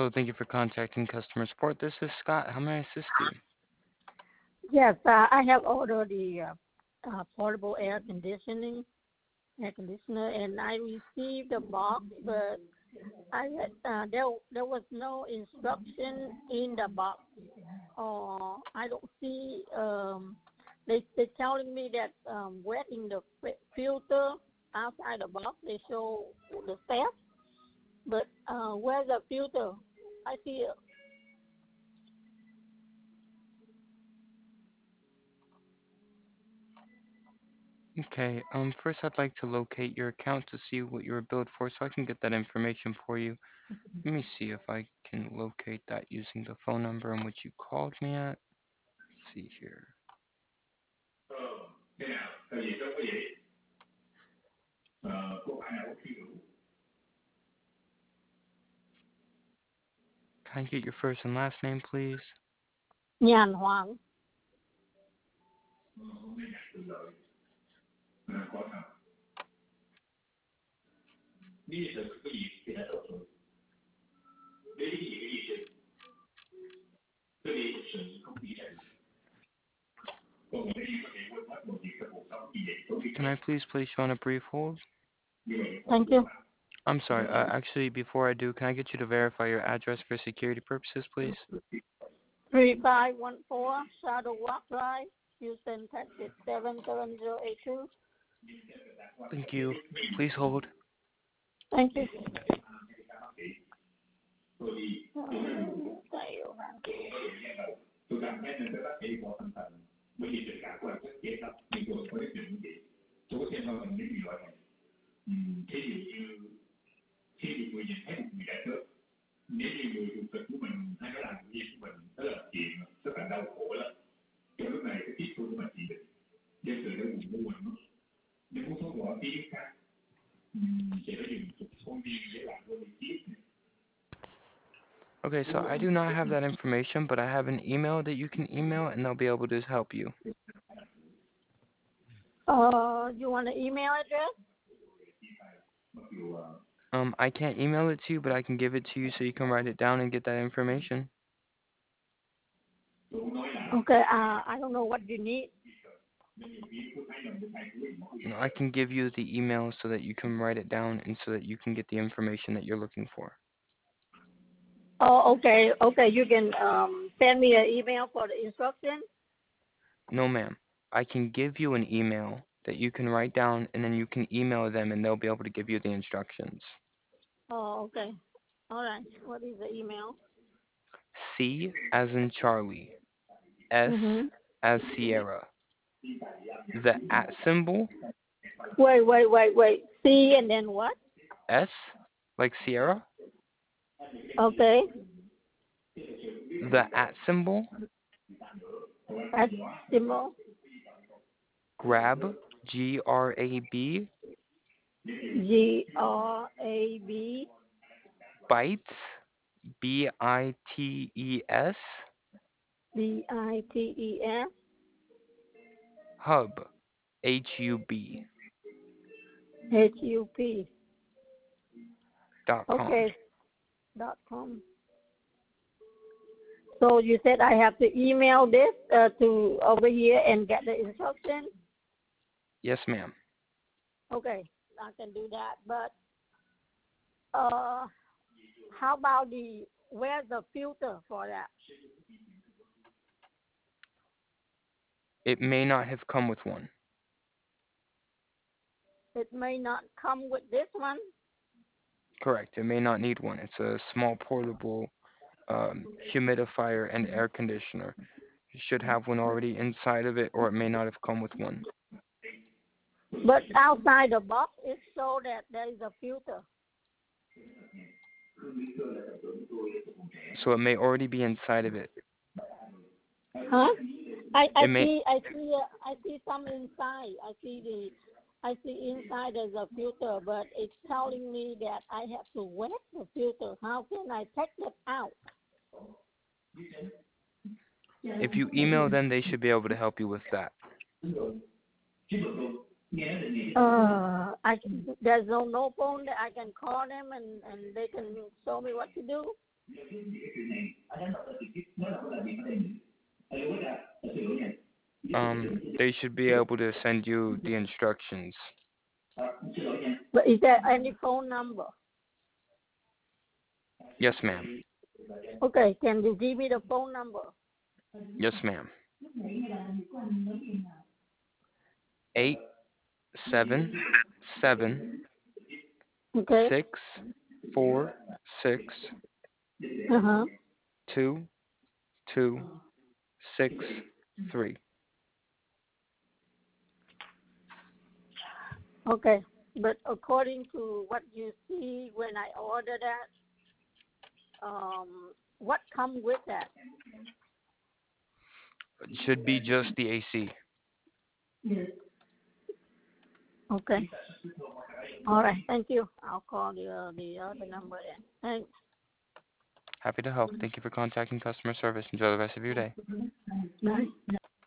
Hello, thank you for contacting customer support. This is Scott. How may I assist you? Yes, I have ordered the portable air conditioner, and I received the box, but there was no instruction in the box. I don't see. They telling me that wetting the filter outside the box. They show the steps, but where's the filter? I see. Okay, first I'd like to locate your account to see what you were billed for so I can get that information for you. Let me see if I can locate that using the phone number in which you called me at. Let's see here. Can I get your first and last name, please? Nhan Huang. Can I please place you on a brief hold? Thank you. I'm sorry, actually, before I do, can I get you to verify your address for security purposes, please? 3514 Shadow Walk Drive, Houston, Texas 77082. Thank you. Please hold. Thank you. Okay, so I do not have that information, but I have an email that you can email and they'll be able to help you. You want an email address? I can't email it to you, but I can give it to you so you can write it down and get that information. Okay, I don't know what you need. No, I can give you the email so that you can write it down and so that you can get the information that you're looking for. Oh, okay, you can send me an email for the instruction. No, ma'am. I can give you an email that you can write down and then you can email them and they'll be able to give you the instructions. Oh, okay. All right. What is the email? C as in Charlie. S Mhm. as Sierra. The at symbol. Wait. C and then what? S like Sierra. Okay. The at symbol. At symbol. Grab. GRAB. GRAB. Bites. BITES. BITES. Hub. HUB. HUP. .com. Okay. .com. So you said I have to email this to over here and get the instruction. Yes, ma'am. Okay, I can do that. But how about where's the filter for that? It may not have come with one. It may not come with this one. Correct. It may not need one. It's a small portable humidifier and air conditioner. You should have one already inside of it, or it may not have come with one. But outside the box, it shows that there is a filter. So it may already be inside of it. Huh? I may, see some inside. I see inside there's a filter, but it's telling me that I have to wet the filter. How can I take that out? If you email them, they should be able to help you with that. There's no phone that I can call them and they can show me what to do. They should be able to send you the instructions. But is there any phone number? Yes, ma'am. Okay, can you give me the phone number? Yes, ma'am. 877 Okay. 646 Uh-huh. 2263. Okay. But according to what you see when I order that, what come with that? It should be just the AC. Okay. All right. Thank you. I'll call the other number then. Thanks. Happy to help. Thank you for contacting customer service. Enjoy the rest of your day. Bye.